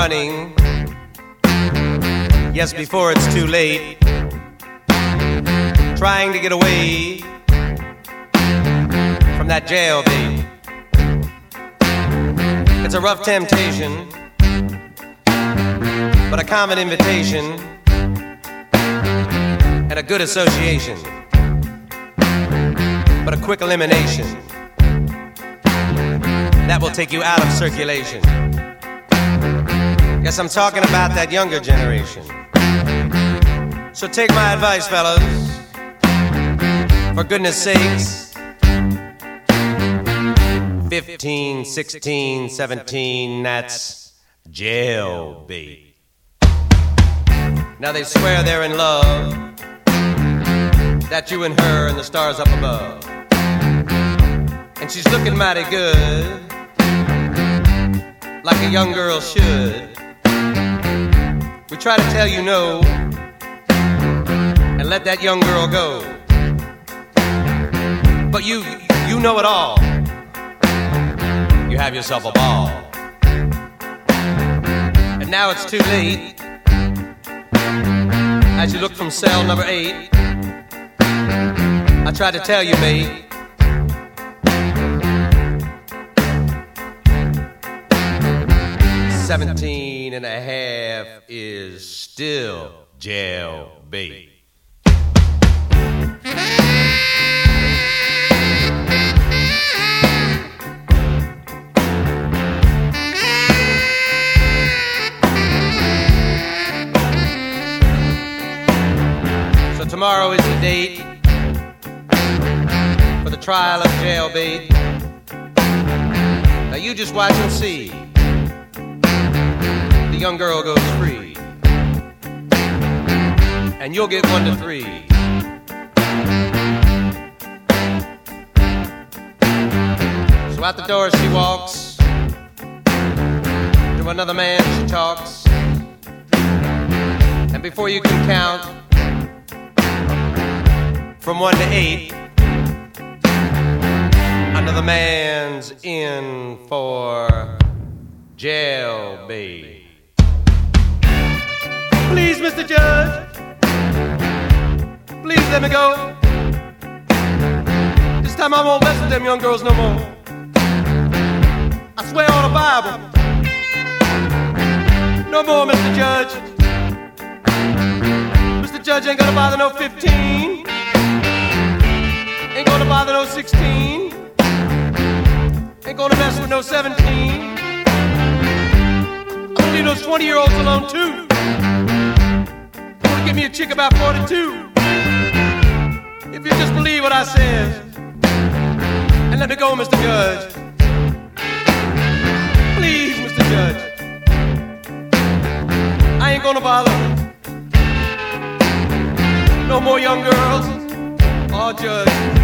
running. Yes, before it's too late. Trying to get away from that jailbait. It's a rough temptation, but a common invitation and a good association, but a quick elimination that will take you out of circulation. Yes, I'm talking about that younger generation. So take my advice, fellas, for goodness sakes. 15, 16, 17, that's jailbait. Now they swear they're in love, that you and her and the stars up above. And she's looking mighty good, like a young girl should. We try to tell you no, and let that young girl go. But you know it all. You have yourself a ball. And now it's too late. As you look from cell number 8, I tried to tell you, mate. "17 and a half is still jailbait." So tomorrow is the date for the trial of jailbait. Now you just watch and see. The young girl goes free, and you'll get 1 to 3. So out the door she walks, to another man she talks, and before you can count from 1 to 8, another man's in for jailbait. "Please, Mr. Judge, please let me go. This time I won't mess with them young girls no more. I swear on the Bible. No more, Mr. Judge. Mr. Judge ain't gonna bother no 15. Ain't gonna bother no 16. Ain't gonna mess with no 17. I'm gonna leave those 20-year-olds alone too. Give me a chick about 42. If you just believe what I said, and let me go, Mr. Judge. Please, Mr. Judge. I ain't gonna bother no more young girls. Oh, Judge.